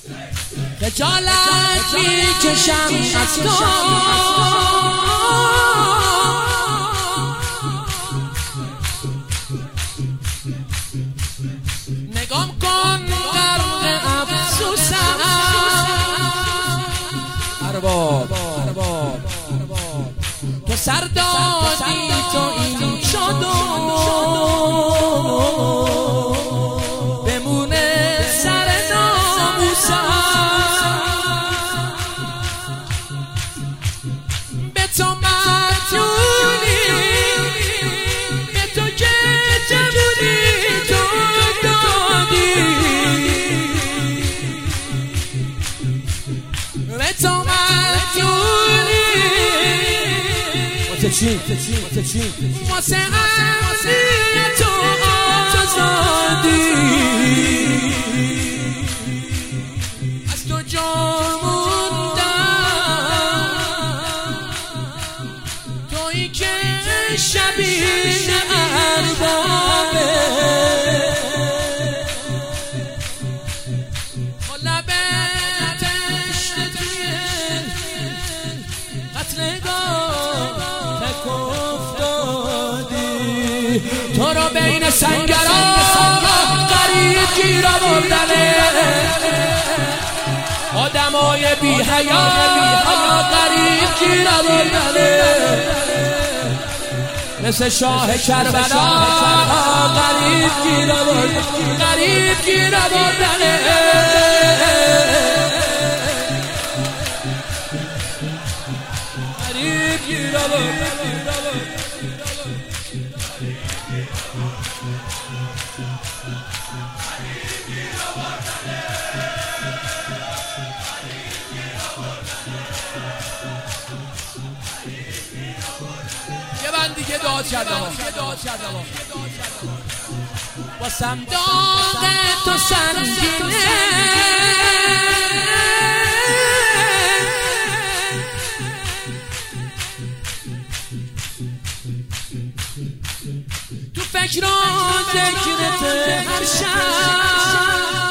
خجالت میکشم از تو، نگام کن غرق افسوسم. ارباب تو سر دادی تو این شد بمونه سر ناموسم. به تو مدیونی، به تو که جمونی تو دادی، به تو مدیونی واسه عزیز تو آزادی. از تو جا موندم، تویی که شبیه اربابه، با لب تشنه قتلگاه تک افتادی. تو رو بین سنگرها غریب گیر آوردنه، آدمای بی حیا غریب گیر آوردنه، مثل شاه کربلا غریب گیر آوردنه، غریب گیر آوردنه. غریب گیر آوردنه. یه من دیگه داد کردم واسم داغ تو سنگینه، تو فکر و ذکرت هر شب.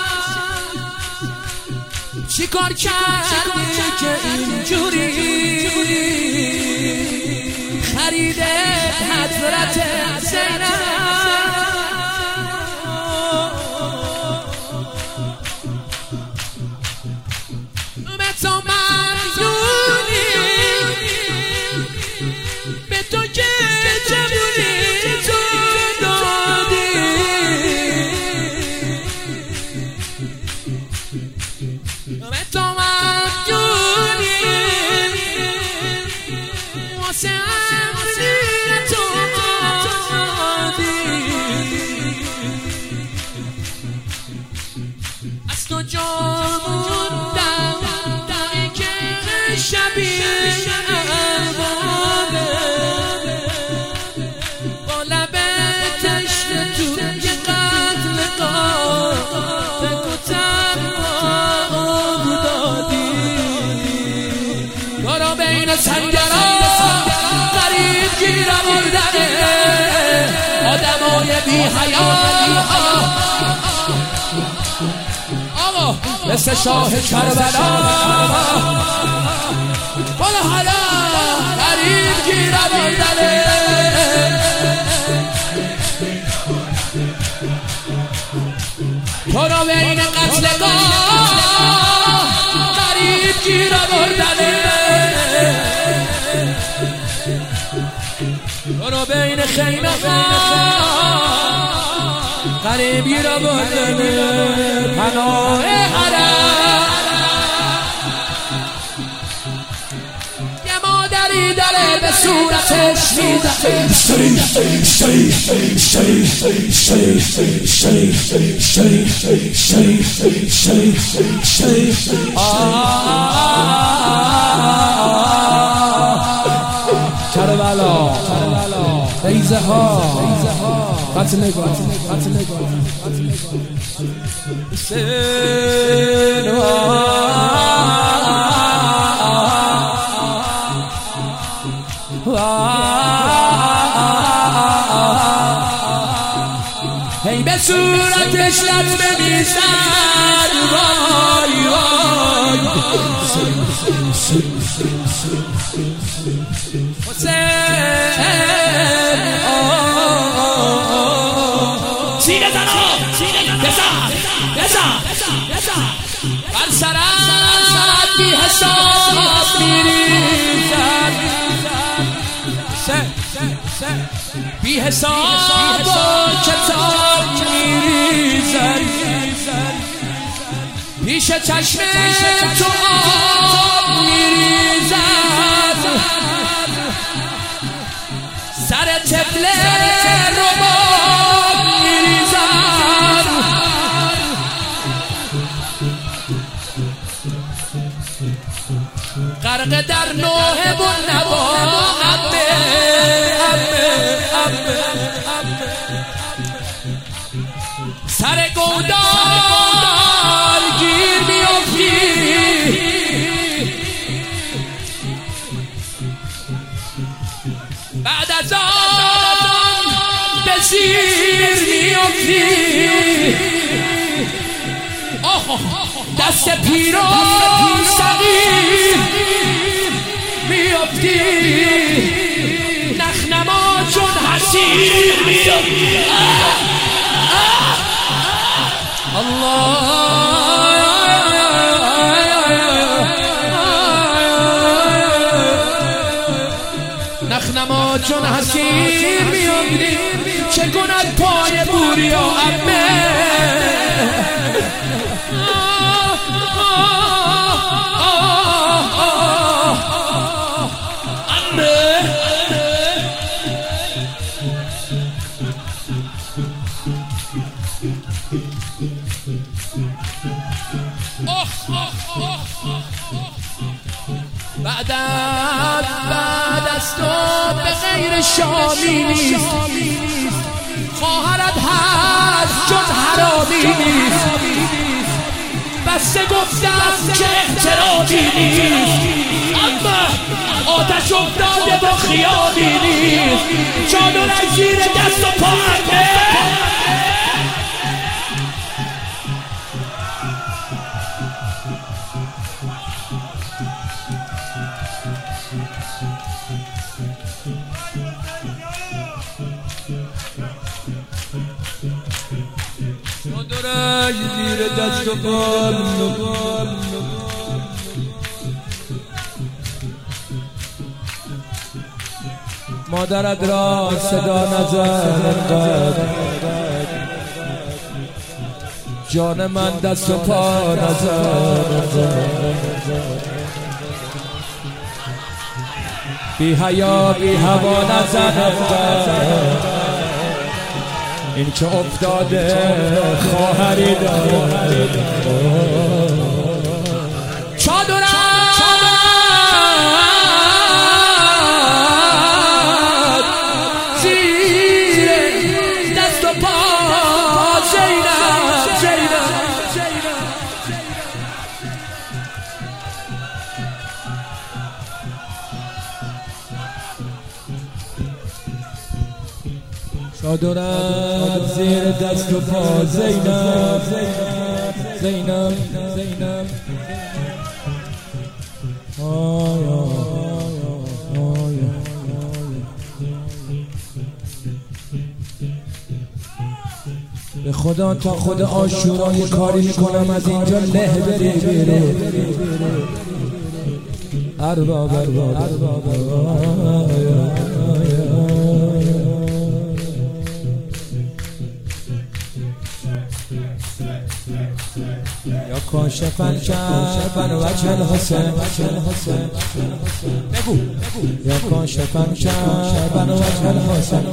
چی کار کردی که اینجوری خریده حضرت زینب؟ به تو مدیونی، به تو که جمونی تو دادی، به تو مدیونی واسه عزیز تو آزادی. از تو جا موندم، تویی که شبیه اربابه، با لب تشنه توی قتلگاه تک و تنها افتادی. تو رو بین سنگرها غریب گیر آوردنه، آدمای بی حیا مثل شاه کربلا بالا حالا غریب گیر آوردنه. تو رو بین قتلگاه غریب گیر آوردنه، تو رو بین خیمه غریب گیر آوردنه، پناه حرم. یه مادری داره به صورتش میزنه، کربلا بیزه ها قتل نگاه هی به صورتش لطمه میزن، وای وای سینه زنا بزن بر سرت بی حساب میریزد بی حساب کتاب میریزد پیش چشم تو آب میریزد سر طفل رباب میریزد غرق در نوح بنوا سر گودال گیر میافتی بعد از آن به زیر میافتی دست پیر و صغیر میافتی نخنما چون حسیر میافتی نخنما چون حسیر میافتی چه کند پای بوری و عمه بعد از تو به غیر شامی نیست خواهرت هست جز حرامی نیست بسته گفتم که احترامی نیست اما آتش افتاده با خیالی نیست چادرش زیر دست و پا چادرش زیر دست و پا مادرت را صدا نزد جان من دست و پا نزد بی حیا بی هوا نزد این که افتاده خواهری دارد چادرت زیر دست و پا زینب چادرت زیر دست و پا زینب به خدا تا خود عاشورا یه کاری میکنم از اینجا له بری بیرون ارباب یا کاشفن شبن وجه الحسین بگو یا کاشفن شبن وجه الحسین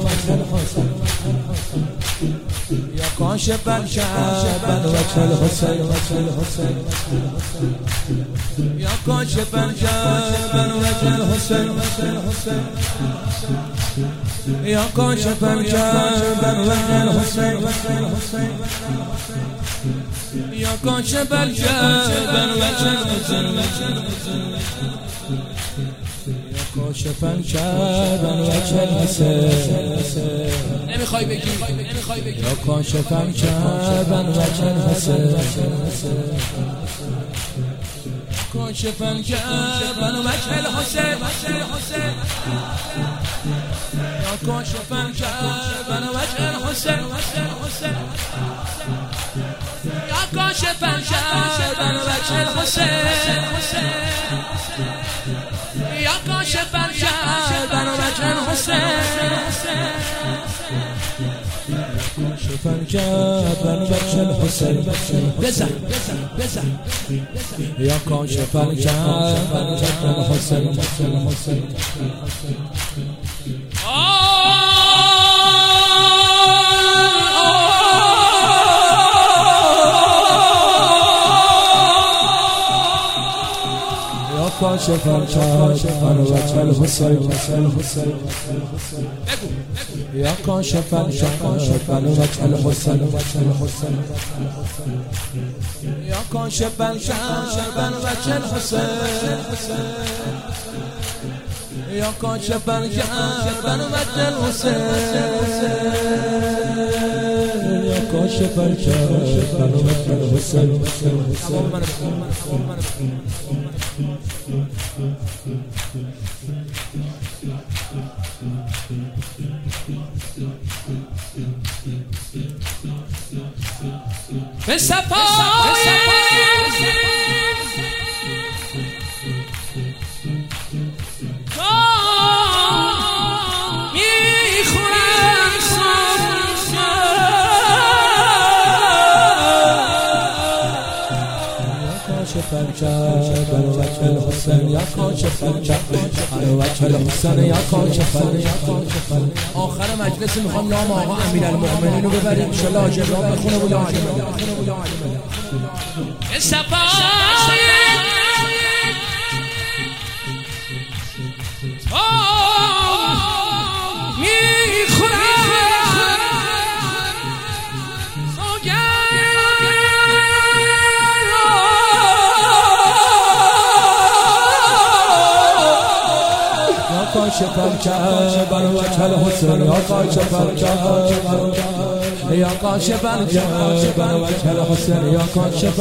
یا کاشفن شبن وجه الحسین یا کاشفن شبن وجه الحسین یا کاشفن شبن وجه الحسین یا کاشف الجبل وجه الحسین یا کاشف الجبل وجه الحسین نمیخوای بگی یا کاشف الجبل وجه الحسین کاشف الجبل وجه الحسین یا کاشف الجبل وجه الحسین یا کاشف الجبل وجه الحسین یا کاشف الجبل وجه الحسین کاشف الجبل وجه الحسین بزن یا کاشف الجبل وجه الحسین کاشف الجبل وجه الحسین یا کاشف الجبل وجه الحسین یا کاشف الجبل وجه الحسین یا کاشف الجبل وجه الحسین یا کاشف الجبل وجه الحسین به صفای کاشف الجبل وجه الحسین یا کاشف الجبل وجه الحسین یا کاشف الجبل. آخر مجلس میخوام نام آقا امیرالمؤمنین رو ببریم ان شاءالله جبران بخونه و یا کاشف الجبل وجه الحسین یا کاشف الجبل یا کاشف الجبل وجه الحسین یا کاشف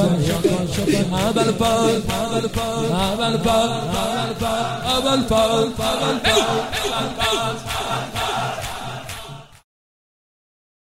الجبل